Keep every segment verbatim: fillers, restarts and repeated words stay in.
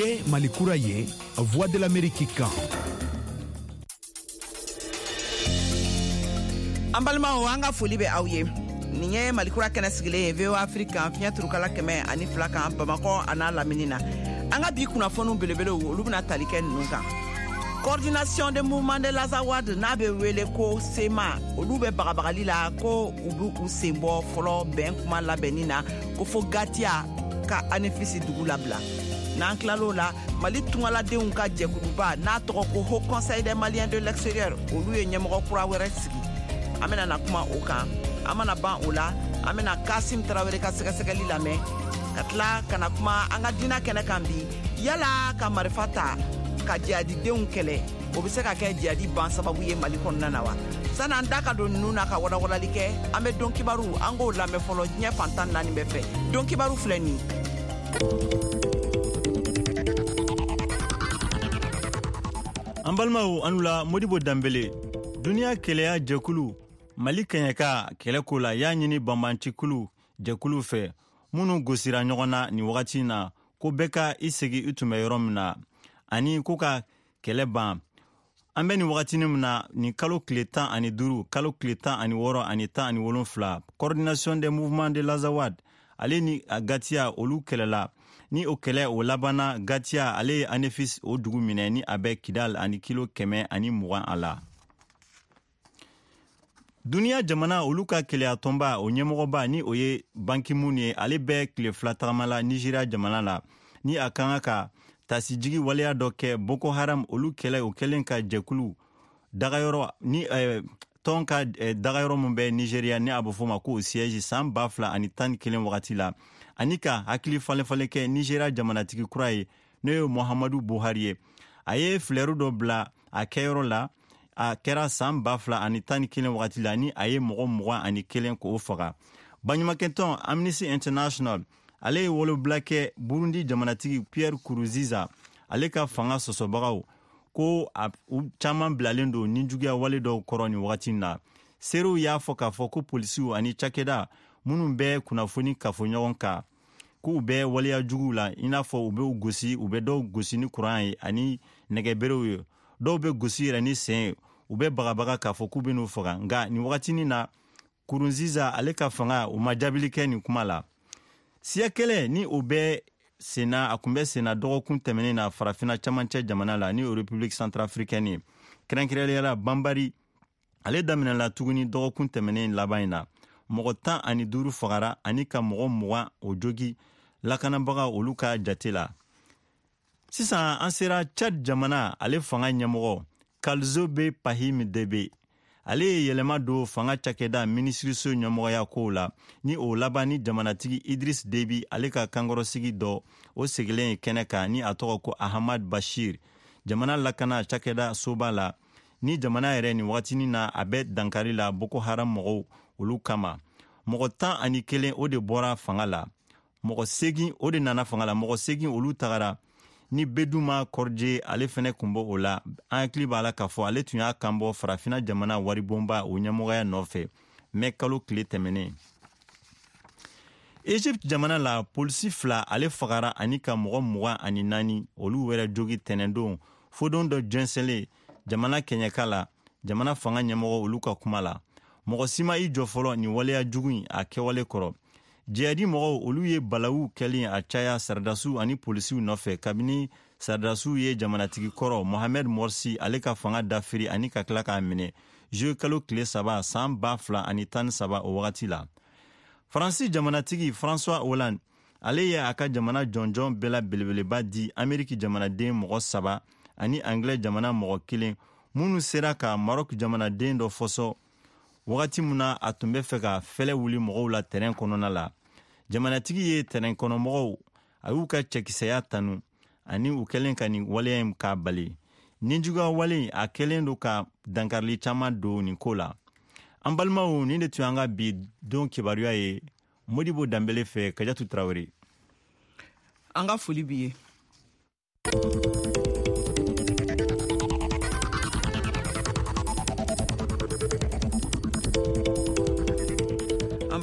Niye Malikura ye, Voix de l'Amérique kan. An balimaw an ka foli bɛ aw ye. Nin ye Malikura kɛnɛ sigilen ye V O A Afrique kan fiɲɛ turukala kɛmɛ ani fila kan Bamakɔ a n'a lamini na. An ka bi kunnafoniw belebelew olu bɛna tali kɛ ninnu kan. Coordination de mouvement de l'Azawad n'a bɛ wele ko SEMA olu bɛ bagabagali la ko u b'u u sen bɔ fɔlɔ bɛn kuma labɛnni na ko fo Gatiya ka anefisi dugu labila. N'an tilal'o la Mali tungaladenw ka jɛkuluba n'a tɔgɔ ko Haut Conseil des Maliens de l'extérieur olu ye ɲɛmɔgɔ kura wɛrɛ sigi. An bɛna na kuma o kan. An mana ban o la an bɛna Kasim Tarawele ka sɛgɛsɛgɛli lamɛn ka tila ka na kuma an ka diinɛ kɛnɛ kan bi yala ka marifa ta ka jihadidenw kɛlɛ o bɛ se ka kɛ jihadi ban sababu ye Mali kɔnɔna na wa. San'an da ka don ninnu na ka walawalali kɛ an bɛ don kibaru an k'o lamɛn fɔlɔ diɲɛ fantan naani bɛɛ fɛ. Don kibaru filɛ nin. An balimaw anu la Modibo Dambele duniya kɛlɛya jɛkulu Mali kɛɲɛka kɛlɛko la y'a ɲini banbantikulu jɛkulu fɛ minnu gosira ɲɔgɔn na ni wagati in na ko bɛɛ ka i segi i tun bɛ yɔrɔ min na ani ko ka kɛlɛ ban. An bɛ ni wagati min na ni kalo tile tan ani duuru kalo tile tan ani wɔɔrɔ ani tan ani wolonfila Coordination des mouvements de l'Azawad ale ni a Gatiya olu kɛlɛla ni o kɛlɛ o labanna Gatiya ale ye anefis o dugu minɛ ni a bɛ Kidal ani kilo kɛmɛ ani mugan a la. Duniya jamana olu ka kɛlɛya tɔnba o ɲɛmɔgɔba ni o ye Ban Ki-moon ye ale bɛ tile fila tagamala Nigeria jamana la ni a kan ka tasijigi waleya dɔ kɛ Boko Haram olu kɛlɛ o kɛlen ka jɛkulu dagayɔrɔ ni eh, tɔn ka eh, dagayɔrɔ min bɛ Nigeria ni a bɛ fɔ ma ko siège san ba fila ani tan ni kelen wagati la ani ka hakili falenfalen kɛ Nigeria jamanatigi kura ye n'o ye Muhammadu Buhari ye. A ye filɛru dɔ bila a kɛyɔrɔ la a kɛra san ba fila ani tan ni kelen wagati la ni a ye mɔgɔ mugan ani kelen k'o faga. Baɲumankɛtɔn Amnesty International ale ye wolobila kɛ Burundi jamanatigi Pierre Nkurunziza ale ka fanga sɔsɔbagaw ko a u caman bilalen don nijuguya wale dɔw kɔrɔ ni wagati na. Serew y'a fɔ k'a fɔ ko polisiw ani cakɛda minnu bɛ kunnafoni kafo ɲɔgɔn kan k'u bɛ waleya juguw la i n'a fɔ u bɛ gosi u bɛ dɔw gosi ni kuran ye ani nɛgɛberew ye. Dɔw bɛ gosi yɛrɛ ni sen ye u bɛ bagabaga k'a fɔ k'u bɛ n'u faga nka nin wagatinin na Nkurunziza ale ka fanga u ma jabili kɛ nin kuma la. Siya kɛlɛ ni o bɛ senna a kun bɛ senna dɔgɔkun tɛmɛnen na farafina camancɛ jamana la ni o République centrafricaine ye. Kɛrɛnkɛrɛnnenya la Banbari ale daminɛla tuguni dɔgɔkun tɛmɛnen laban in na. Mɔgɔ tan ani duuru fagara ani ka mɔgɔ mugan o jogi lakanabaga olu ka jate la. Sisan an sera Chad jamana ale fanga ɲɛmɔgɔ Kalzobe Pahim Debe ale ye yɛlɛma don fanga cakɛda minisiriso ɲɛmɔgɔya kow la ni o laban ni jamanatigi Idris Deby ale ka kankɔrɔsigi dɔ o segilen ye kɛnɛ kan ni a tɔgɔ ko Ahmad Bashir jamana lakana cakɛda soba la ni jamana yɛrɛ ni wagatinin na a bɛ dankari la Boko Haram mɔgɔw olu kama. Mɔgɔ tan ani kelen o de bɔra fanga la. Mɔgɔ segin o de nana fanga la. Mɔgɔ segin olu tagara ni Beduma Kɔrje ale fɛnɛ kun bɔ o la. An hakili b'a la k'a fɔ ale tun y'a kan bɔ farafina jamana waribonba o ɲɛmɔgɔya nɔfɛ mɛ kalo tile tɛmɛnen. Egypte jamana la polisi fila ale fagara ani ka mɔgɔ mugan ani naani olu wɛrɛ jogi tɛnɛndon fodon dɔ jɛnsɛnlen jamana kɛɲɛka la jamana fanga ɲɛmɔgɔ olu ka kuma la. Mɔgɔ si ma i jɔ fɔlɔ ni waleya jugu in a kɛwale kɔrɔ. Jihadi mɔgɔw olu ye balawu kɛlen a caya saradasiw ani polisiw nɔfɛ kabini saradasiw ye jamanatigi kɔrɔ Mohamed Morsi ale ka fanga dafiri ani ka tila k'a minɛ juye kalo tile saba san ba fila ani tan saba o wagati la. Faransi jamanatigi François Hollande ale ye a ka jamana jɔnjɔn bɛɛ la belebeleba di Ameriki jamanaden mɔgɔ saba ani Anglais jamana mɔgɔ kelen minnu sera ka Maroc jamanaden dɔ fɔsɔ wagati mun na a tun bɛ fɛ ka fɛlɛ wuli mɔgɔw la terrain kɔnɔna la. Jamanatigi ye terrain kɔnɔ mɔgɔw a y'u ka cɛkisɛya tanu ani u kɛlen ka nin waleya in k'a bali. Nijuguya wale a kɛlen don ka dankarili caman don nin ko la. An balimaw nin de tun an ka bi don kibaruya ye Modibo Dambele fɛ Kajatu Tarawele. An ka foli b'i ye. An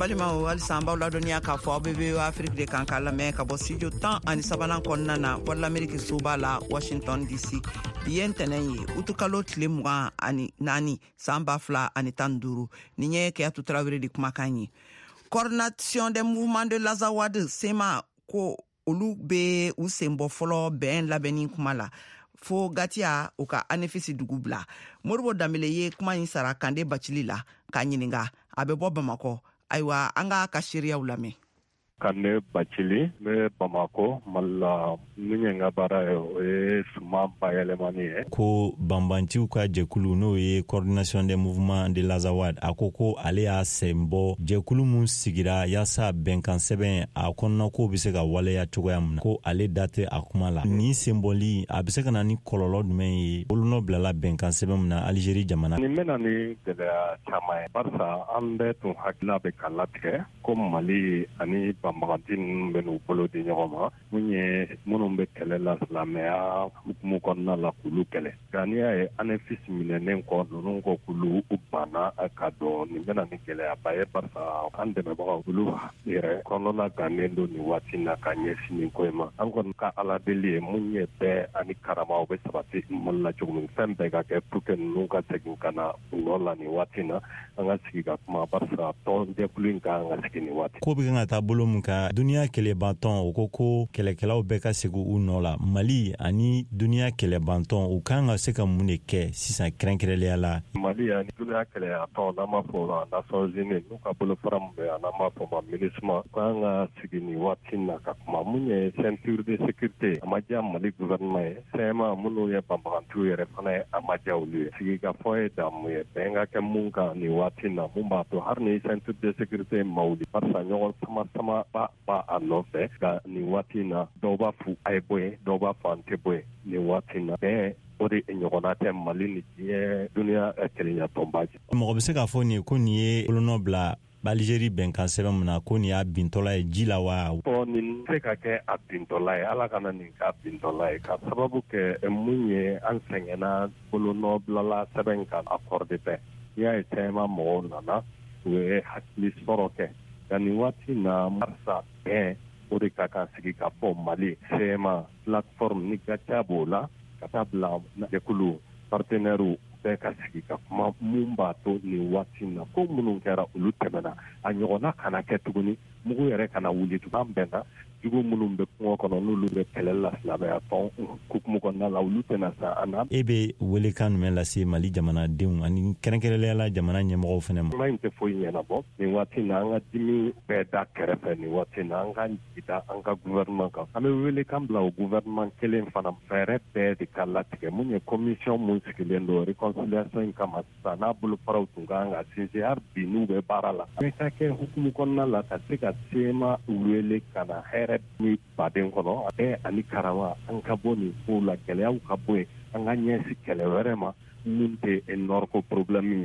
balimaw halisa an b'aw ladɔniya k'a fɔ aw bɛ V O A Afrique de kan k'a lamɛn ka bɔ studio tan ani sabanan kɔnɔna na Voix de l'Amérique soba la Washington D C bi ye ntɛnɛn ye utukalo tile mugan ani naani san ba fila ani tan ni duuru nin ye Keyatu Tarawele de kumakan ye. Coordination des mouvements de l'Azawad SEMA ko olu bɛ u sen bɔ fɔlɔ bɛn labɛnni kuma la fo gatiya u ka anefisi dugu bila. Moribo Dambele ye kuma in sara Kande Bacili la k'a ɲininka a bɛ bɔ Bamakɔ. Ayiwa an ka ka seereyaw lamɛn. Kande Bacili ne Bamako mala min nga bara e suma bayɛlɛmani ye ko banbantiw ka jɛkulu n'o ye coordination des mouvements de l'Azawad a ko ko ale y'a sen bɔ jɛkulu mun sigira yaasa bɛnkan sɛbɛn a kɔnɔna ko bɛ se ka waleya cogoya min na ko ale da tɛ a kuma la ni senbɔli a bɛ se ka na ni kɔlɔlɔ jumɛn ye bolonɔ bilala bɛnkan sɛbɛn min na Algérie jamana nin bɛna ni gɛlɛya caman ye barisa an bɛɛ tun hakila bɛ ka latigɛ ko Mali ani banbagaci ninnu bɛ n'u bolo di ɲɔgɔn ma mun ye minnu bɛ kɛlɛ la silamɛya hukumu kɔnɔna la k'olu kɛlɛ nka n'i y'a ye anefisi minɛnen kɔ ninnu ko k'olu banna ka dɔn nin bɛna ni gɛlɛyaba ye barisa an dɛmɛbagaw olu yɛrɛ kɔnɔna gannen don nin waati na ka ɲɛsin nin ko in ma an kɔni ka ala deli ye mun ye bɛɛ ani karamaw bɛ sabati Mali la cogo min fɛn bɛɛ ka kɛ pour que ninnu ka segin ka na u nɔ la nin waati na an ka sigi ka kuma barisa tɔn jɛkulu in ka an ka sigi nin waati ko bɛ kan ka taa bolo min ka duniya kɛlɛbantɔn o ko ko kɛlɛkɛlaw bɛɛ ka segin u nɔ la Mali ani duniya kɛlɛbantɔn u kan ka se ka mun de kɛ sisan kɛrɛnkɛrɛnnenya la Mali ani duniya kɛlɛbantɔn n'an b'a fɔ la Nations Unies n'u ka bolofara min bɛ yan n'an b'a fɔ ma MINUSMA k'an ka sigi nin waati na ka kuma mun ye ceinture de sécurité a ma diya Mali gouvernement ye C M A minnu ye banbagantiw yɛrɛ fana ye a ma diya olu ye sigi ka fɔ ye damu ye bɛn ka kɛ mun kan nin waati na mun b'a to hali ni ceinture de sécurité ma wuli barisa ɲɔgɔn sama sama ba ba a nɔfɛ ka nin waati na dɔw b'a fɔ a ye bɔ yen dɔw b'a fɔ an tɛ bɔ yen nin waati na bɛn o de ɲɔgɔnna tɛ Mali ni diɲɛ duniya kelenya tɔnba je mɔgɔ bɛ se k'a fɔ nin ye ko nin ye bolonɔ bila Algérie bɛnkan sɛbɛn min na ko nin y'a bintɔla ye ji la wa fɔ nin tɛ ka kɛ a bintɔla ye ala kana nin k'a bintɔla ye ka sababu kɛ mun ye an sɛgɛnna bolonɔ bilala sɛbɛn kan accord bɛɛ n'i y'a ye caman mɔgɔw nana u ye hakili sɔrɔ kɛ nka nin waati na marisa bɛn o de ka kan sigi ka fɔ Mali C M A plateforme ni gaca b'o la ka taa bila jɛkulu partenaires bɛɛ ka sigi ka kuma mun b'a to nin waati na ko minnu kɛra olu tɛmɛna a ɲɔgɔnna kana kɛ tuguni mugu yɛrɛ kana wuli tugun an bɛnna jugu minnu bɛ kungo kɔnɔ n'olu bɛ kɛlɛ la silamɛya tɔn hukumu kɔnɔna la olu tɛna sa an na. E bɛ welekan jumɛn lase Mali jamanadenw ani kɛrɛnkɛrɛnnenya la jamana ɲɛmɔgɔw fana ma. kuma in tɛ foyi ɲɛnabɔ nin waati na an ka dimi bɛɛ da kɛrɛfɛ nin waati na an ka jigida an ka gouvernement kan an bɛ welekan bila o gouvernement kelen fana fɛɛrɛ bɛɛ de ka latigɛ mun ye commission mun sigilen don réconciliation in kama sisan n'a bolofaraw tun kan ka sinsin hali bi n'u bɛ baara la bɛɛ ka kɛ hukumu kɔnɔna la ka se ka C M A wele ka na hɛrɛ ni baden kɔnɔ a bɛɛ ani karama an ka bɔ nin kow la gɛlɛyaw ka bɔ yen an ka ɲɛsin kɛlɛ wɛrɛ ma min tɛ énorme ko problème ye.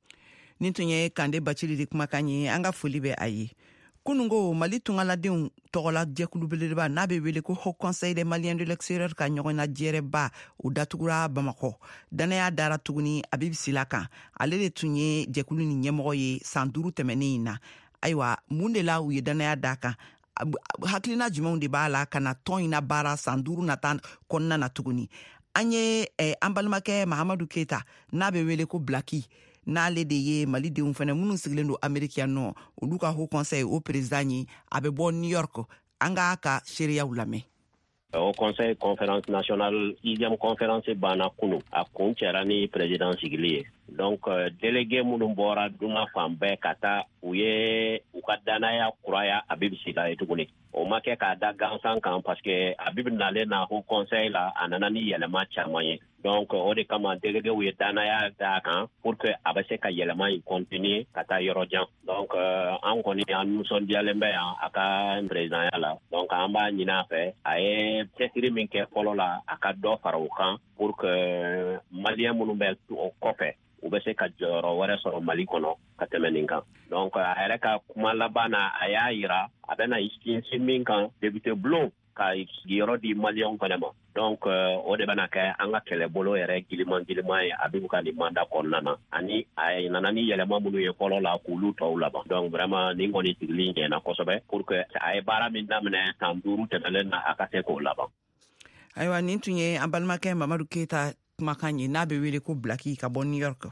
Nin tun ye Kande Bacili de kumakan ye an ka foli bɛ a ye. Kunungo Mali tungaladenw tɔgɔla jɛkulu belebeleba n'a bɛ wele ko Haut Conseil des Maliens de l'extérieur ka ɲɔgɔnna jɛrɛba u datugura Bamakɔ danaya dara tuguni a bɛ bisila kan ale de tun ye jɛkulu ni ɲɛmɔgɔ ye san duuru tɛmɛnen in na ayiwa mun de la u ye danaya da kan hakilina jumɛnw de b'a la ka na tɔn in na baara san duuru nata kɔnɔna na tuguni an ye eh, an balimakɛ Mahamadu Keita n'a bɛ wele ko Blaki n'ale de ye Malidenw fana minnu sigilen don Ameriki yan nɔ olu ka Haut Conseil o président ye a bɛ bɔ New York an ka ka seereyaw lamɛn. Au Conseil conférence nationale sixième conférence banna kunu a kun cɛra ni président sigili ye donc euh, délégué minnu bɔra duma fan bɛɛ ka taa u ye u ka danaya kuraya a bɛ bisila ye tuguni o ma kɛ k'a da gansan kan parce que a bɛ nalen na Haut Conseil la a nana ni yɛlɛma caman ye donc o de kama délégué u ye danaya d'a kan pour que a bɛ se ka yɛlɛma in continuer ka taa yɔrɔ jan donc euh, an kɔni an nisɔndiyalen bɛ yan a ka présidenya la donc an b'a ɲini a fɛ a ye cɛsiri min kɛ fɔlɔ la a ka dɔ fara o kan pour que malien minnu bɛ o kɔfɛ u bɛ se ka jɔyɔrɔ wɛrɛ sɔrɔ Mali kɔnɔ ka tɛmɛ nin kan donc a yɛrɛ ka kuma laban na a y'a yira a bɛna sinsin min kan député Blon ka sigiyɔrɔ di maliyɛnw fana ma. Donc o de bɛna kɛ an ka kɛlɛbolo yɛrɛ giliman giliman ye Abibu ka nin mandat kɔnɔna na ani a nana ni yɛlɛma minnu ye fɔlɔ la k'olu tɔw laban. Donc vraiment nin kɔni sigili ɲɛna kosɛbɛ pour que a ye baara min daminɛ san duuru tɛmɛlen na a ka se k'o laban. Ayiwa nin tun ye an balimakɛ Mamadu Keyita kumakan ye n'a bɛ wele ko Blaki ka bɔ New York.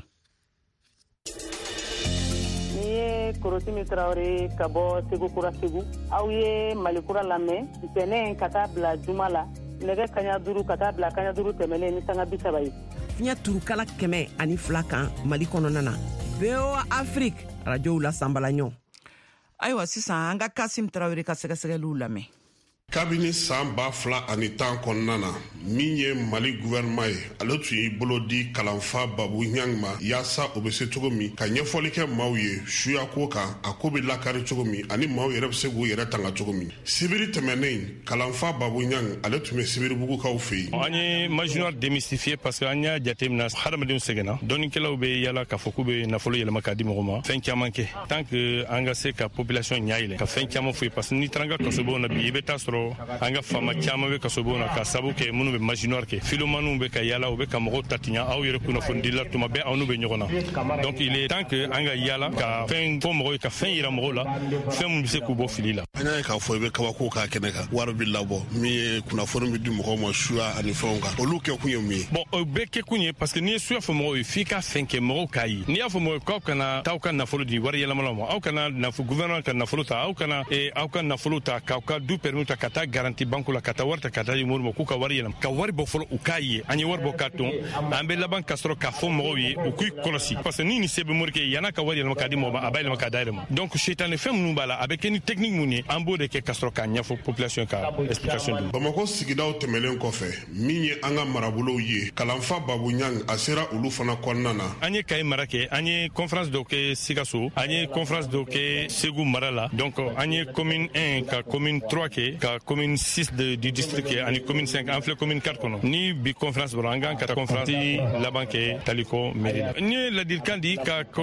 Ni ye Korosimi Traoré ka bɔ Segu Kura Segu. Aw ye Malikura lamɛn ntɛnɛn ka taa bila juma la nɛgɛ kaɲa duuru ka taa bila kaɲa duuru tɛmɛlen ni sanga bi saba ye. Fiɲɛ turukala kɛmɛ ani fila kan Mali kɔnɔna na. V O A Afrique radio la Sambalaɲɔ. Ayiwa sisan an ka Kasim Traoré ka sɛgɛsɛgɛliw lamɛn. Kabini san ba fila ani tan kɔnɔna na min ye Mali gouvernement ye ale tun y'i bolo di kalanfa Babu Ɲang ma yaasa o bɛ se cogo min ka ɲɛfɔli kɛ maaw ye suya ko kan a ko bɛ lakari cogo min ani maaw yɛrɛ bɛ se k'u yɛrɛ tanga cogo min. Sibiri tɛmɛnen kalanfa Babu Ɲang ale tun bɛ Sibiribugukaw fɛ yen. An ye majuneur démystifié parce que an y'a jateminɛ hadamadenw sɛgɛnna dɔnnikɛlaw bɛ yala k'a fɔ k'u bɛ nafolo yɛlɛma k'a di mɔgɔ ma fɛn caman kɛ tant que an ka se ka population ɲa yɛlɛ ka fɛn caman fɔ ye parce que n'i taara an ka kasobaw na bi i bɛ taa sɔrɔ an ka faama caman bɛ kasobaw na ka sabu kɛ minnu bɛ majuneur kɛ filomaniw bɛ ka yala u bɛ ka mɔgɔw tatiɲa aw yɛrɛ kunnafonidila tuma bɛɛ aw n'u bɛ ɲɔgɔn na donc il est temps que an ka yala ka fɛn fɔ mɔgɔw ye ka fɛn yira mɔgɔw la fɛn min bɛ se k'u bɔ fili la. An y'a ye k'a fɔ i bɛ kabako k'a kɛnɛ kan wari bɛ labɔ min ye kunnafoni bɛ di mɔgɔw ma suya ani fɛnw kan olu kɛ kun ye mun ye. Bon o bɛɛ kɛ kun ye parce que n'i ye suya fɔ mɔgɔw ye f'i ka fɛn kɛ mɔgɔw k'a ye n'i y'a fɔ mɔgɔw k'aw kana t'aw ka nafolo di wari yɛlɛmalaw ma aw kana nafolo gouvernement ka nafolo ta aw kana aw ka nafolo ta k'aw ka du permis ta ka taa garantie banque la ka taa wari ta ka taa di mɔgɔw ma k'u ka wari yɛlɛma ka wari bɔ fɔlɔ u k'a ye an ye wari bɔ k'a ton an bɛ laban ka sɔrɔ k'a fɔ mɔgɔw ye u k'u kɔlɔsi parce que ni nin se bɛ morikɛ yan'a ka wari yɛlɛma k'a di mɔgɔ ma a b'a yɛlɛma k'a da yɛrɛ ma donc seitanɛ fɛn minnu b'a la a bɛ kɛ ni technique mun ye an b'o de kɛ ka sɔrɔ k'a ɲɛfɔ population ka explication di. Bamako sigidaw tɛmɛlen kɔfɛ min ye an ka marabolow ye kalanfa Babu Ɲang a sera olu fana kɔnɔna na. An ye Kayi mara kɛ an ye conférence dɔw kɛ Sikaso an ye conférence dɔw kɛ Segu mara la donc an ye commune un ka commune trois kɛ ka commune six du district kɛ ani commune cinq an filɛ commune quatre kɔnɔ ni bi conférence bɔra an kan ka taa conférence laban kɛ Taliko mairie la. N ye ladilikan di ka a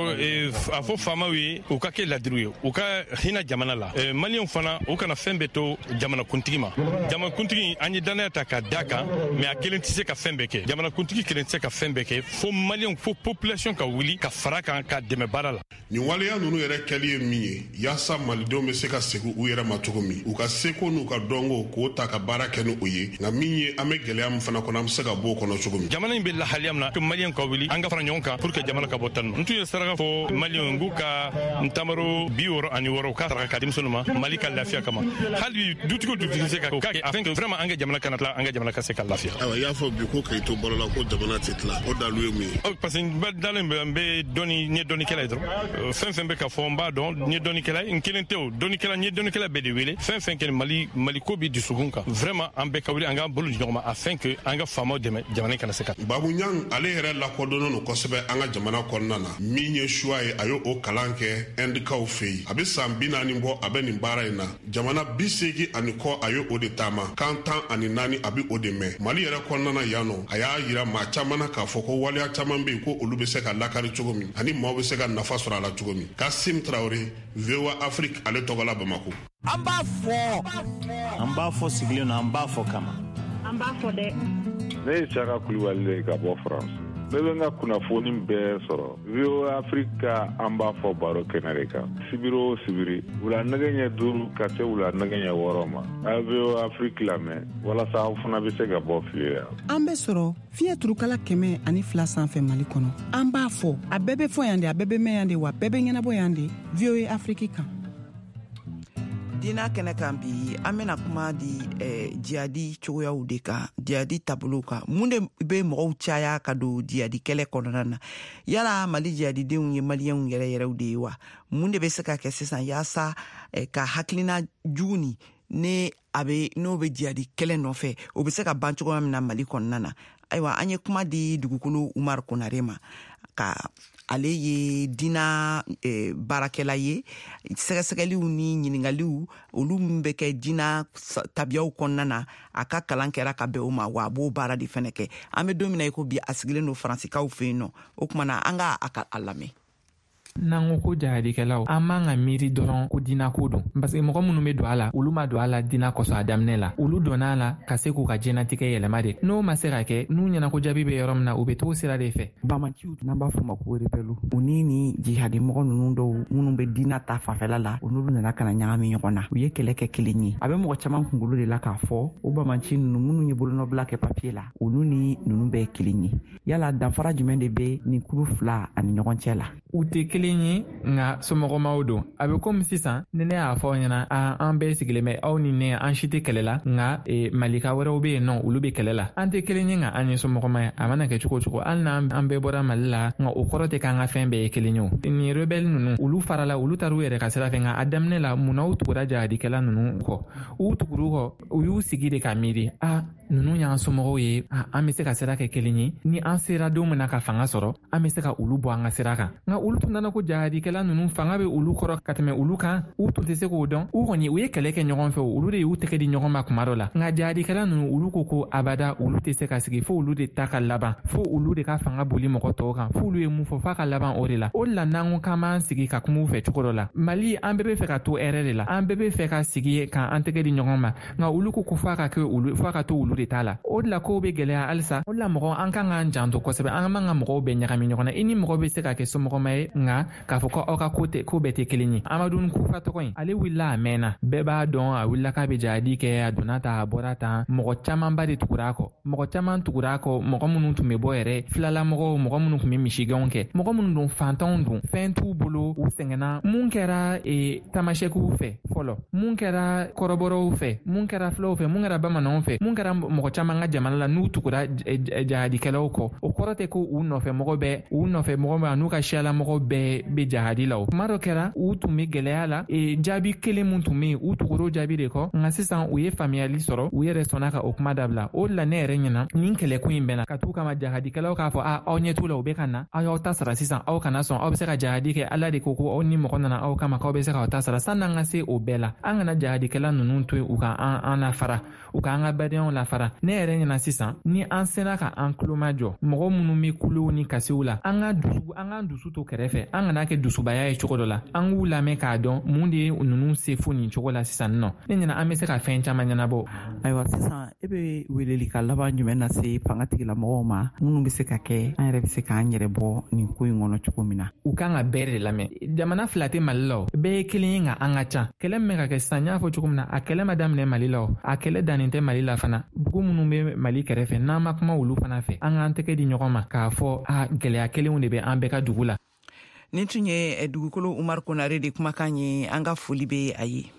fɔ faamaw ye u ka kɛ ladiriw ye u ka hinɛ jamana la maliyɛnw fana u kana fɛn bɛɛ to jamanakuntigi ma jamanakuntigi an ye danaya ta ka da kan mais a kelen tɛ se ka fɛn bɛɛ kɛ jamanakuntigi kelen tɛ se ka fɛn bɛɛ kɛ fo maliyɛnw fo population ka wuli ka fara kan ka dɛmɛ baara la. Nin waleya ninnu yɛrɛ kɛli ye min ye yaasa malidenw bɛ se ka segin u yɛrɛ ma cogo min u ka seko n'u ka dɔnko k'o ta ka baara kɛ ni o ye nka min ye an bɛ gɛlɛya min fana kɔnɔ an bɛ se ka bɔ o kɔnɔ cogo min. Jamana in bɛ lahaliya min na que maliyɛn ka wuli an ka fara ɲɔgɔn kan pour que jamana ka bɔ tan n tun ye saraka fɔ maliyɛnw k'u ka ntamaro bi wɔɔrɔ ani wɔɔrɔ u ka saraka ka denmisɛnninw ma Mali ka lafiya kama hali dutigi o dutigi se ka o k'a kɛ afin que vraiment an ka jamana kana tila an ka jamana ka se ka lafiya. Ayiwa i y'a fɔ bi ko k'i to baro la ko jamana tɛ tila o dalu ye mun ye. Parce que n dalen bɛ n bɛ dɔnni n ye dɔnnikɛla ye dɔrɔn fɛn fɛn bɛ ka fɔ n b'a dɔn n ye dɔnnikɛla ye n kelen tɛ o dɔnnikɛla n ye dɔnnikɛla bɛɛ de wele fɛn fɛn kɛ Mali Mali ko bi dusukun kan vraiment an bɛɛ ka wuli an k'an bolo di ɲɔgɔn ma afin que an ka faamaw dɛmɛ jamana kana se ka. Babu Ɲang ale yɛrɛ lakodɔnnen don kosɛbɛ an ka jamana kɔnɔna na min ye suya ye a ye o kalan kɛ indikaw fɛ yen a bɛ san bi naani bɔ a bɛ nin baara in na jamana bi seegin ani kɔ a ye o de taama kan tan ani naani a bɛ o de mɛn Mali yɛrɛ kɔnɔna na yan nɔ a y'a yira maa caman na k'a fɔ ko waleya caman bɛ yen ko olu bɛ se ka lakari cogo min ani maaw bɛ se ka nafa sɔrɔ a la cogo min. Kasim Traoré V O A Afrique ale tɔgɔla Bamako. An b'a fɔ an b'a fɔ sigilen na an b'a fɔ kama An b'a fɔ dɛ. Ne ye Saka Kulibali ye ka bɔ France. Ne bɛ n ka kunnafoni bɛɛ sɔrɔ V O A Afrique ka an b'a fɔ baro kɛnɛ de kan sibiri o sibiri wula nɛgɛ ɲɛ duuru ka se wula nɛgɛ ɲɛ wɔɔrɔ ma a V O A Afrique lamɛn walasa aw fana bɛ se ka bɔ fili la. An bɛ sɔrɔ fiɲɛ turukala kɛmɛ ani fila sanfɛ Mali kɔnɔ an b'a fɔ a bɛɛ bɛ fɔ yan de a bɛɛ bɛ mɛn yan de wa bɛɛ bɛ ɲɛnabɔ yan de V O A Afrique kan. Dina kɛnɛ kan bi an bɛna kuma di eh, jihadi cogoyaw de kan jihadi taabolo kan mun de bɛ mɔgɔw caya ka don jihadi kɛlɛ kɔnɔna na yala Mali jihadidenw ye maliyɛnw yɛrɛ yɛrɛw de ye wa mun de bɛ se ka kɛ sisan yaasa eh, ka hakilina jugu ni ne a bɛ n'o bɛ jihadi kɛlɛ nɔfɛ o bɛ se ka ban cogoya min na Mali kɔnɔna na ayiwa an ye kuma di dugukolo Umaru Konare ma ka ale ye dina eh, baarakɛla ye sɛgɛsɛgɛliw ni ɲiningaliw olu min bɛ kɛ dina tabiyaw kɔnɔna na a ka kalan kɛra ka bɛn o ma wa a b'o baara de fɛnɛ kɛ an bɛ don min na i ko bi a sigilen don faransikaw fɛ yen nɔ o kumana an ka a lamɛn. n'an ko ko jahadikɛlaw an man ka miiri dɔrɔn ko dinako don parce que mɔgɔ minnu bɛ don a la olu ma don a la dina kɔsɔn a daminɛ la olu donna a la ka se k'u ka jɛnatigɛ yɛlɛma de n'o ma se ka kɛ n'u ɲɛna ko jaabi bɛ yɔrɔ min na u bɛ t'o sira de fɛ. bamaciw n'an b'a fɔ ma ko rebelu u ni ni jihadi mɔgɔ ninnu dɔw minnu bɛ dina ta fanfɛla la u n'olu nana ka na ɲagami ɲɔgɔn na u ye kɛlɛ kɛ kelen ye a bɛ mɔgɔ caman kunkolo de la k'a fɔ o bamaci ninnu minnu ye bolonɔbila kɛ papiye la olu ni ninnu bɛɛ ye kelen ye yala danfara jumɛn de bɛ nin kuru fila ani ɲɔgɔn cɛ la. u tɛ kelen ye nka somɔgɔmaw don a bɛ komi sisan ni ne y'a fɔ aw ɲɛna an bɛɛ sigilen bɛ aw ni ne an si tɛ kɛlɛ la nka malika wɛrɛw bɛ yen nɔ olu bɛ kɛlɛ la an tɛ kelen ye nka an ye somɔgɔma ye a mana kɛ cogo cogo hali n'an bɛɛ bɔra mali la nka o kɔrɔ tɛ k'an ka fɛn bɛɛ ye kelen ye o nin rebelle ninnu olu farala olu taara u yɛrɛ ka sira fɛ nka a daminɛ la munna u tugura jahadikɛla ninnu kɔ u tuguru kɔ u y'u sigi de ka miiri a ninnu y'an somɔgɔw ye an bɛ se ka sira kɛ kelen ye ni an sera don min na ka fanga sɔrɔ an bɛ se ka olu bɔ an ka sira kan nka olu tun nana ko jahadikɛla ninnu fanga bɛ olu kɔrɔ ka tɛmɛ olu kan u tun tɛ se k'o dɔn u kɔni u ye kɛlɛ kɛ ɲɔgɔn fɛ olu de y'u tɛgɛ di ɲɔgɔn ma kuma dɔ la nka jahadikɛla ninnu olu ko ko abada olu tɛ se ka sigi fo olu de ta ka laban fo olu de ka fanga boli mɔgɔ tɔw kan fo olu ye mun fɔ f'a ka laban o de la o de la n'an ko k'an b'an sigi ka kuma u fɛ cogo dɔ la mali an bɛɛ bɛ fɛ ka to hɛrɛ de la an bɛɛ bɛ fɛ ka sigi k'an tɛgɛ di ɲɔgɔn ma nka olu ko ko f'a ka kɛ olu f'a ka to olu de ta la o de la kow bɛ gɛlɛya halisa o de la mɔgɔ an kan k'an janto kosɛbɛ an man ka mɔgɔw bɛɛ ɲagami ɲɔgɔn na i ni mɔgɔ bɛ se ka kɛ somɔgɔma ye nka k'a fɔ ko aw ka ko tɛ ko bɛɛ tɛ kelen ye amadu kufa tɔgɔ in ale wulila a mɛnna bɛɛ b'a dɔn a wulila k'a bɛ jahadi kɛ a donna ta a bɔra tan mɔgɔ camanba de tugura a kɔ mɔgɔ caman tugura a kɔ mɔgɔ minnu tun bɛ bɔ yɛrɛ filalamɔgɔw mɔgɔ minnu tun bɛ misigɛnw kɛ mɔgɔ minnu don fantanw don fɛn t'u bolo u sɛgɛnna mun kɛra tamasɛkiw fɛ fɔlɔ mun kɛra kɔrɔbɔrɔw fɛ mun kɛra filaw fɛ mun kɛra bamananw fɛ mun kɛra mɔgɔ caman ka jamana la n'u tugura jahadikɛlaw kɔ o kɔrɔ tɛ ko u nɔfɛ mɔgɔ bɛɛ u nɔfɛ mɔgɔ bɛɛ n'u ka siyalamɔgɔ bɛɛ bɛ jahadi la o kuma dɔ kɛra u tun bɛ gɛlɛya la jaabi kelen min tun bɛ yen u tugura jaabi de kɔ nka sisan u ye faamuyali sɔrɔ u yɛrɛ sɔnna ka o kuma dabila o de la ne yɛrɛ ɲɛna nin kɛlɛko in bɛnna ka t'u kama jahadikɛlaw k'a fɔ a aw ɲɛ t'u la u bɛ ka na aw y'aw ta sara sisan aw kana sɔn aw bɛ se ka jahadi kɛ ala de ko ko aw ni mɔgɔ nana aw kama k'aw bɛ se k'aw ta sara san'an ka se o bɛɛ la an kana jahadikɛla ninnu to yen u ka an lafara u ka an ka badenyaw lafara ne yɛrɛ ɲɛna sisan ni an sera ka an kuloma jɔ mɔgɔ minnu bɛ kulew ni kasiw la an ka dusu an ka dusu to kɛrɛfɛ an kana kɛ dusubaya ye cogo dɔ la an k'u lamɛn k'a dɔn mun de ye ninnu se fo nin cogo la sisan nɔ ne ɲɛna an bɛ se ka fɛn caman ɲɛnabɔ. ayiwa sisan e bɛ weleli ka laban jumɛn na se fanga tigilamɔgɔw ma minnu bɛ se ka kɛ an yɛrɛ bɛ se k'an yɛrɛ bɔ nin ko in kɔnɔ cogo min na. u kan ka bɛɛ de lamɛn jamana fila tɛ mali la o bɛɛ ye kelen ye nka an ka ca kɛlɛ min bɛ ka kɛ sisan n y'a fɔ cogo min na a kɛlɛ ma daminɛ mali la o a kɛlɛ dannen tɛ mali la fana dugu minnu bɛ mali kɛrɛfɛ n'an ma kuma olu fana fɛ an k'an tɛgɛ di ɲɔgɔn ma k'a fɔ a gɛlɛya kelenw de bɛ an bɛɛ ka dugu la. nin tun ye dugukolo Umar Konare de kumakan ye an ka foli bɛ a ye.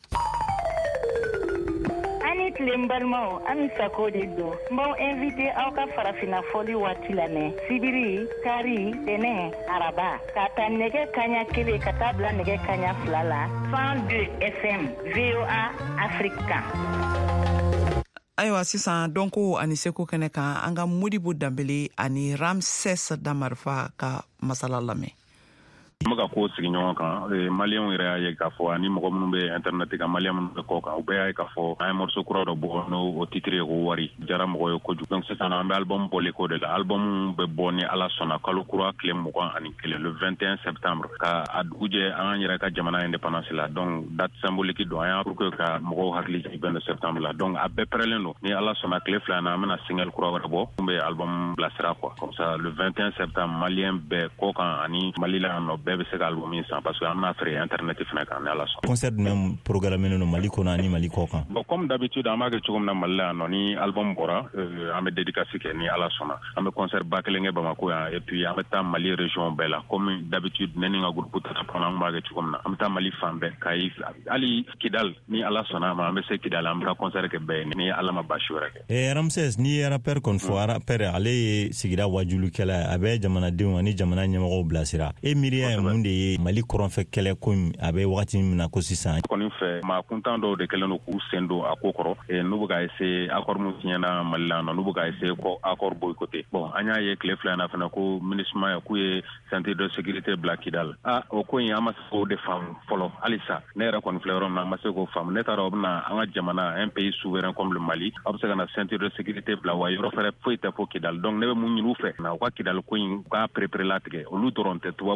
ani tile n balimaw an sago de don n b'aw invité aw ka farafina fɔli waati lamɛn sibiri kari tɛnɛ araba ka ta nɛgɛ kaɲa kelen ka taa bila nɛgɛ kaɲa fila la cent deux F M V O A Afrique kan. ayiwa sisan dɔnko ani seko kɛnɛ kan an ka Modibo Danbele ani Ramses Damarifa ka masala lamɛn. N bɛ ka ko sigi ɲɔgɔn kan maliyɛnw yɛrɛ y'a ye k'a fɔ ani mɔgɔ minnu bɛ internet kan maliyɛn minnu bɛ kɔ kan u bɛɛ y'a ye k'a fɔ an ye morceau kura dɔ bɔ n'o titre ye ko wari jara mɔgɔ ye kojugu donc sisan an bɛ album bɔli ko de la album bɛ bɔ ni ala sɔnna kalo kura tile mugan ani kelen le vingt et un septembre ka a dugu jɛ an yɛrɛ ka jamana indépendance la donc date symbolique don an y'a pour que ka mɔgɔw hakili jigin vingt septembre la donc a bɛɛ pɛrɛlen don ni ala sɔnna tile fila na an bɛna single kura wɛrɛ bɔ mun bɛ album bilasira quoi comme ça le vingt et un septembre maliyɛn bɛɛ kɔ kan ani mali la nɔ bɛɛ bɛ se ka album in san parce que an bɛna feere internet fana kan ni ala sɔnna. concert jumɛn programme no mali kɔnɔ ani mali kɔ kan. bon comme d'habitude an b'a kɛ cogo min na mali la yan nɔ ni album bɔra an bɛ dédicace kɛ ni ala sɔnna an bɛ concert ba kelen kɛ bamako yan et puis an bɛ taa mali région bɛɛ la comme d'habitude ne ni n ka groupe tata fana an b'a kɛ cogo min na an bɛ taa mali fan bɛɛ kayi hali kidal ni ala sɔnna ma an bɛ se kidal an bɛ taa concert kɛ bɛɛ ni ala ma baasi wɛrɛ kɛ. eh Ramses ni ye rappeur kɔni fɔ rappeur ale ye sigida wajulukɛla a bɛ jamanadenw ani jamana ɲɛmɔgɔw bilasira e miiriya ye mun de ye mali kɔrɔnfɛ kɛlɛ ko a bɛ wagati min na ko sisan. kɔni fɛ maa kuntan dɔw de kɛlen don k'u sen don a ko kɔrɔ n'u bɛ ka essayer accord min signana mali la n'u bɛ ka essayer ko accord boycotté bon an y'a ye tile fila in na fana ko MINUSMA ye k'u ye ceinture de sécurité bila Kidal ah o ko in an ma se k'o de faamu fɔlɔ halisa ne yɛrɛ kɔni filɛ yɔrɔ min na an ma se k'o faamu ne taara o bɛna an ka jamana un pays souverain comme le Mali a bɛ se ka na ceinture de sécurité bila wa yɔrɔ fɛrɛ foyi tɛ fɔ Kidal donc ne bɛ mun ɲini u fɛ na u ka Kidal ko in u k'a perepere latigɛ olu dɔrɔn tɛ tubabu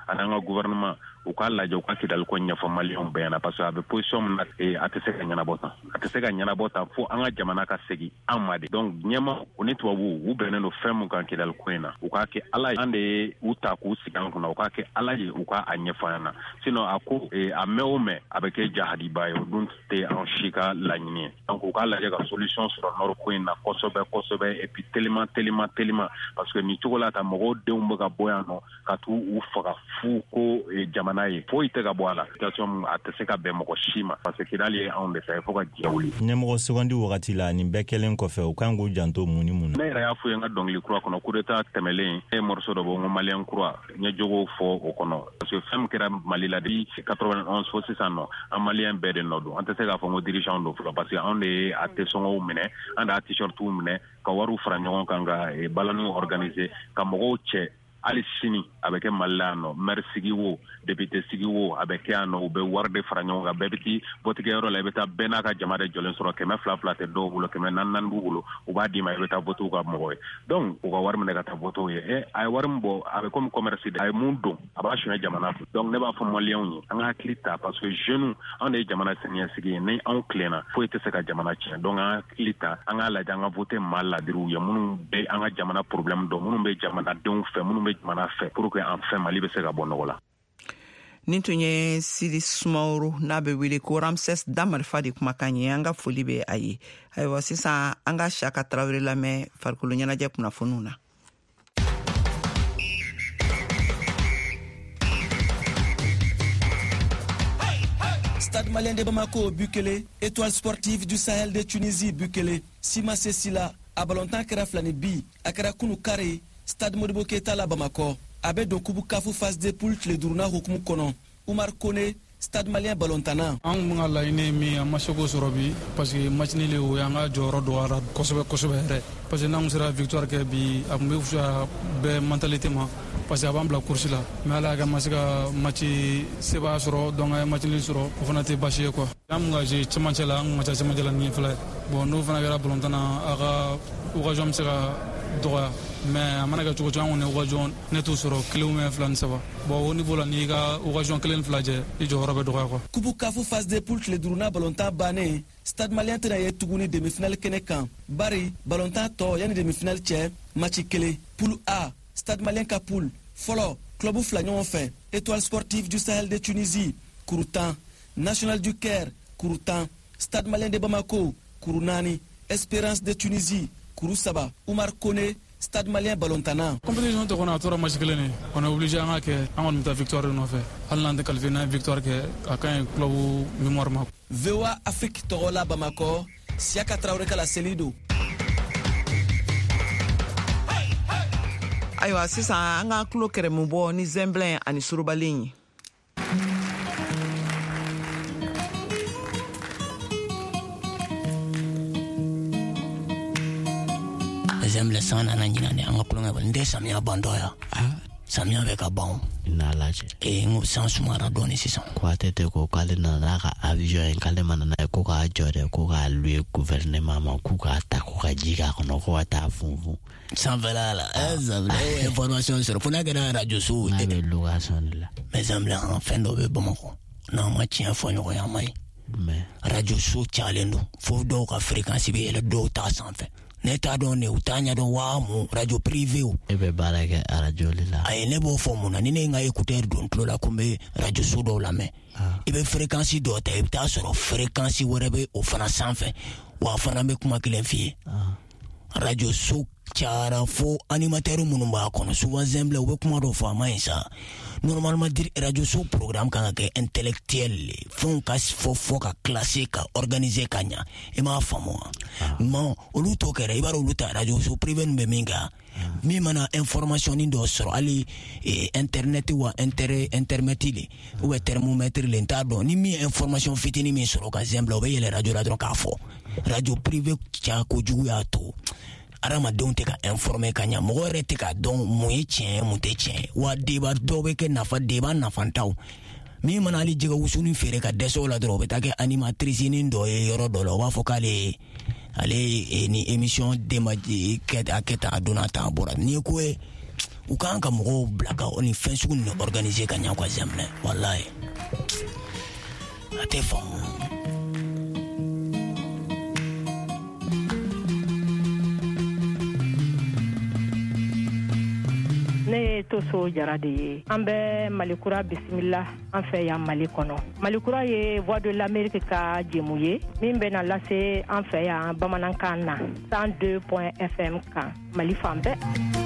ananga gouvernement u ka lajɛ u ka kidali ko ɲɛfɔ maliyɛnw bɛɛ ɲɛna parce que a bɛ position min na a tɛ se ka ɲɛnabɔ tan a tɛ se ka ɲɛnabɔ tan fo an ka jamana ka segin an ma de donc ɲɛma o ni tubabu u bɛnnen don fɛn min kan kidali ko in na u k'a kɛ ala ye an de ye u ta k'u sigi an kunna u k'a kɛ ala ye u ka a ɲɛfɔ an na sinon a ko a mɛn o mɛn a bɛ kɛ jahadiba ye o dun tɛ an si ka laɲini ye donc u k'a lajɛ ka solution sɔrɔ nord ko in na kosɛbɛ kosɛbɛ et puis tellement tellement tellement parce que ni cogo la ta mɔgɔw denw bɛ ka bɔ yan nɔ ka t'u u faga fu ko jamana ye foyi tɛ ka bɔ a la situation a tɛ se ka bɛn mɔgɔ si ma parce que kidali ye anw de fɛ fo ka diɲɛ wuli ɲɛmɔgɔ sugandi wagati la nin bɛɛ kɛlen kɔfɛ u kan k'u janto mun ni mun na ne yɛrɛ y'a fɔ ye n ka dɔnkili kura kɔnɔ coup d'état tɛmɛlen e morceau dɔ bɔ n ko maliyɛn kura n ye jogow fɔ o kɔnɔ parce que fɛn min kɛra mali la depuis quatre-vingt-onze fo sisan nɔ an maliyɛn bɛɛ de nɔ don an tɛ se k'a fɔ n ko dirigeant don fɔlɔ parce que anw de ye a tɛsɔngɔw minɛ an de a t-shirtw minɛ ka wariw fara ɲɔgɔn kan ka balaniw organiser ka mɔgɔw cɛ hali sini a bɛ kɛ mali la yan nɔ maire sigi wo député sigi wo a bɛ kɛ yan nɔ u bɛ wari de fara ɲɔgɔn kan bɛɛ bɛ ti votigɛyɔrɔ la i bɛ taa bɛɛ n'a ka jama de jɔlen sɔrɔ kɛmɛ fila fila tɛ dɔw bolo kɛmɛ naani naani b'u bolo u b'a d'i ma i bɛ taa votew ka mɔgɔ ye donc u ka wari minɛ ka taa votew ye ɛ a ye wari min bɔ a bɛ comme commerce de a ye mun don a b'a suɲɛ jamana fɛ donc ne b'a fɔ maliyɛnw ye an ka hakili ta parce que jeunes anw de ye jamana siniɲɛsigi ye ni anw tilenna foyi tɛ se ka jamana tiɲɛ donc an ka hakili ta an k'a lajɛ an ka vote maa ladiriw ye minnu bɛ an ka jamana problème dɔn minnu bɛ jamanadenw fɛ minnu bɛ jamana fɛ pour que an fɛn mali bɛ se ka bɔ nɔgɔ la nin tun ye Sidi Sumaworo n'a bɛ wele ko Ramses Damarifa de kumakan ye an ka foli bɛ a ye ayiwa sisan an ka Saka Tarawele lamɛn farikolo ɲɛnajɛ kunnafoniw na Stade malien de Bamako Bukele, Étoile sportive du Sahel de Tunisie Bukele, Sima Sessila, a Balontan Kera Flani Bi, a Kera Kunu Kare, Stade Modibo Keita la Bamako, Abe Dokubu Kafu phase de poule le Durna Hukumu Kono, Oumar Kone, Stade malien Balontana. An mun la ine mi a masoko sorobi parce que match ni le o yanga joro do ara kosebe kosebe re parce que na musira victoire ke bi a mbe fuja be mentalité ma parce que avant la course là mais ala ga masika match seba soro donc ay match li soro o fana te bâché quoi am nga je chamancela am match chamancela ni fla bon no fana ga Balontana aga occasion sera droit mais amana ga tugo on occasion neto soro kilomètre flan saba bon au niveau la ni ga occasion kelen flaje i joro be droit quoi kubu kafu phase de poule le Durna Balontan bané Stade malien tena ye tuguni demi-finale kene kan bari Balontan to yani demi-finale tche match kele poule A Stade malien ka poule folo club flagnon fait Étoile sportive du Sahel de Tunisie Kouroutan National du Caire Kouroutan Stade malien de Bamako Kourounani Espérance de Tunisie Kouroussaba Oumar Kone Stade malien Balontana. Compétition de on a trois matchs clés. On est obligé à que on ait victoire de nous fait. Allant de qualifier une victoire que à quand club mémoire ma. V O A Afrique Torola Bamako, Siaka Traoré kala Selido. Ayiwa sisan an ka tulo kɛrɛmu bɔ ni Zemblen ani Surubalen ye. Zemblen san nana ɲina ni an ka tulonkɛ bɔ n tɛ samiya bandɔ ya samiya bɛ ka ban n'a lajɛ ee n ko san sumara dɔɔni sisan ko a tɛ ko k'ale nana n'a ka avion ye k'ale ma nana ye ko k'a jɔ dɛ ko k'a louer gouvernement ma k'u k'a ta ko ka ji k'a kɔnɔ ko ka taa funfun sanfɛla la ɛ Zemblen information sɔrɔ fo n'a kɛra radio so n'a bɛ location de la mais Zemblen fɛn dɔ bɛ Bamakɔ n'an ma tiɲɛ fɔ ɲɔgɔn ye a ma ɲi radio so cayalen don fo dɔw ka fréquence bɛ yɛlɛ dɔw t'a sanfɛ ne t'a dɔn ne u t'a ɲɛdɔn waa mu radio privé o e bɛ baara kɛ radio le la ayi ne b'o fɔ mun na ni ne ye n ka écouteur don tulo la ko n bɛ radio so dɔw lamɛn i bɛ fréquence dɔw ta i bɛ taa sɔrɔ fréquence wɛrɛ bɛ o fana sanfɛ wa fana bɛ kuma kelen f'i ye radio so cayara fo animateur minnu b'a kɔnɔ souvent Zemblen u bɛ kuma dɔ fɔ a ma ɲi sa normalement radio so programme kan ka kɛ intellectuel le fɛnw ka fɔ fɔ ka classer ka organiser ka ɲa i m'a faamu wa non olu t'o kɛra i b'a dɔn olu ta radio so privé ninnu bɛ min kan min mana information dɔ sɔrɔ hali internet wa inter internet le ou bien thermomètre le n t'a dɔn ni min information fitinin min sɔrɔ ka Zemblen o bɛ yɛlɛ radio la dɔrɔn k'a fɔ radio privé caya kojugu y'a to adamadenw tɛ ka informer ka ɲa mɔgɔ yɛrɛ tɛ ka dɔn mun ye tiɲɛ ye mun tɛ tiɲɛ ye wa débat dɔw bɛ kɛ nafa débat nafantaw min mana hali jɛgɛ wusuni feere ka dɛsɛ o la dɔrɔn o bɛ taa kɛ animatrice ni dɔ ye yɔrɔ dɔ la o b'a fɔ k'ale ale ni émission dema kɛ a kɛ tan a donna tan a bɔra ni ko ye u kan ka mɔgɔw bila ka o ni fɛn sugu ni organiser ka ɲa quoi jamana wallahi a tɛ faamu. Ne ye Toso Jara de ye. An bɛ Malikura bisimila an fɛ yan Mali kɔnɔ. Malikura ye Voix de l'Amérique ka jɛmu ye min bɛ na lase an fɛ yan bamanankan na cent deux point F M kan Mali fan bɛɛ.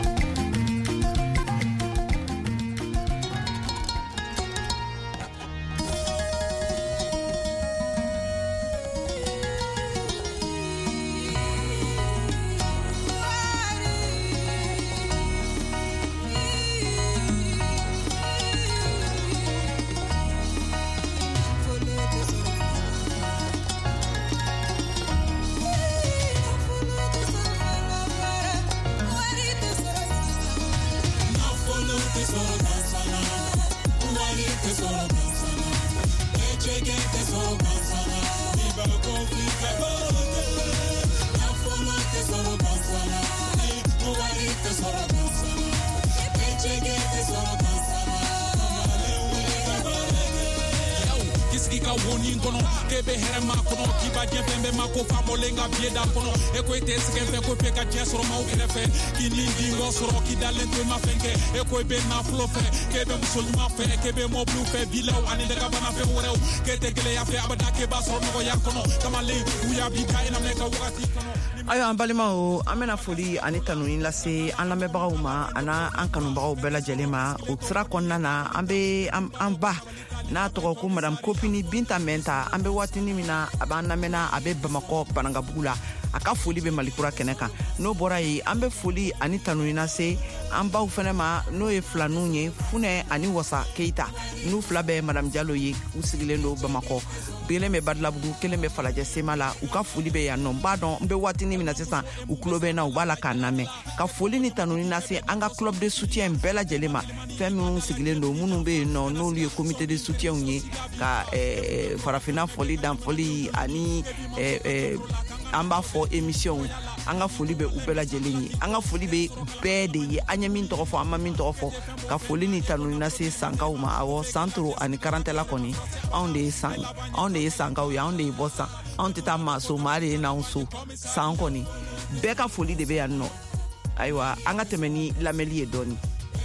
ayo an balimaw an bena foli ani tanuni lase an lamɛnbagaw ma ana an kanubagaw bɛɛ lajɛlen ma o sira kɔnɔna na an be an ba n'a tɔgɔ ko madame Kopini Binta Menta an be waatini min na a b'an lamɛnna a be Bamakɔ Banangabugu la a ka foli be Malikura kɛnɛ kan n'o bɔra ye an be foli ani tanuni lase an baw fɛnɛ ma n'o ye filaninw ye Funɛ ani Wasa Keita n'u fila bɛ madame Diallo ye u sigilen do Bamakɔ kelen bɛ Badlabugu kelen bɛ Falajɛ Sema la u ka foli be yan nɔ n b'a dɔn n be waatini min na sisan u kulo bɛ na u b'a la k'a lamɛn ka foli ni tanuni lase an ka club de soutien bɛɛ lajɛlen ma fɛn minnu sigilen do minnu be yen nɔ n'olu ye comité de soutien ye ka eh, farafina foli dan foli ani eh, eh, an b'a fɔ émission an ka foli be u bɛɛ lajɛlen ye an ka foli be bɛɛ de ye an ye min tɔgɔ fɔ an ma min tɔgɔ fɔ ka foli ni tanuni lase sankaw ma awɔ santoro ani karantɛla kɔni anw de ye san ye anw de ye sankaw ye anw de ye bɔ san anw tɛ taa maa so maa de ye n'anw so san kɔni bɛɛ ka foli de be yan nɔ ayiwa an ka tɛmɛ ni lamɛnli ye dɔɔni.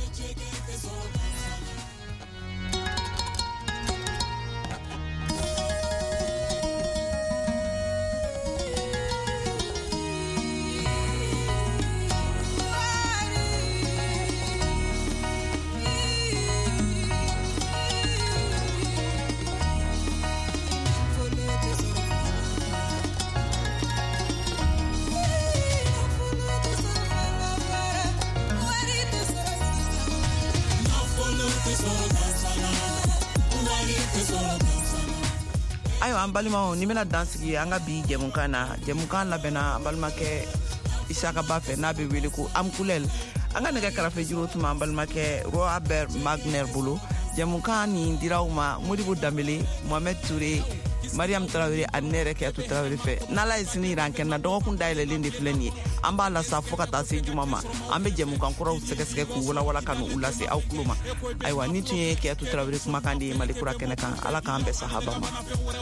ayiwa an balimaw ni bena dan sigi an ka bi jɛmukan na jɛmukan labɛnna an balimakɛ Isaka Ba fɛ n'a be wele ko Amkulel an ka nɛgɛ karafe juru tuma an balimakɛ Robert Magner bolo jɛmukan nin diraw ma Modibo Dambele Mohamed Touré Mariam Traoré ani ne yɛrɛ Kɛyatu Traoré fɛ n'Ala ye sini yira an kɛnɛ na dɔgɔkun dayɛlɛlen de filɛ nin ye an b'a lasa fɔ ka taa se juma ma an be jɛmukan kuraw sɛgɛsɛgɛ k'u walawala ka n'u lase aw kulo ma ayiwa ni tun ye Kɛyatu Traoré kumakan de ye Malikura kɛnɛ kan Ala k'an bɛɛ sahaba ma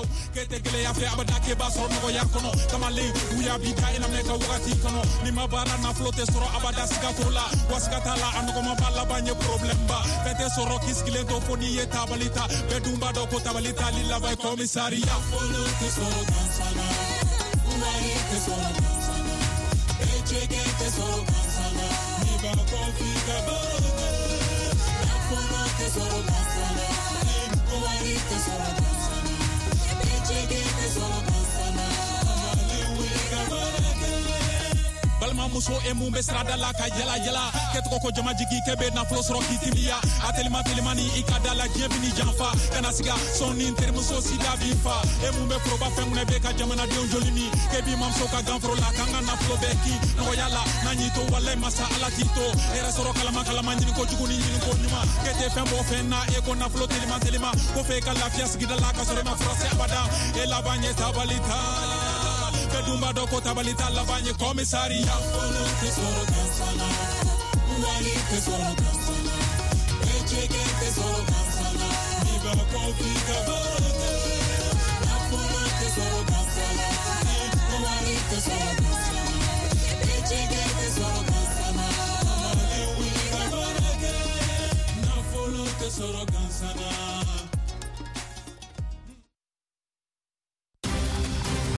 balma muso e mun be sirada la ka yala yala ketko ko jama jigi kebe na flo soro kitimiya atelima telimani ikada la jebini janfa kana siga sonni termuso sida bifa e mun be proba fengune be ka jamana de jolimi kebi mam so ka ganfro la kanga na flo beki no yala nani to wala masa ala tito era soro kala makala manjini ko juguni ni ko nyuma kete fembo fenna e ko na flo telima telima ko fe kala fias gida la ka soro ma frase abada e la bagne tabalita Kadumba doko tabalita la bagne komisaria Tesoro kansana wali tesoro kasala, echeke tesoro kasala, niba konfika bara.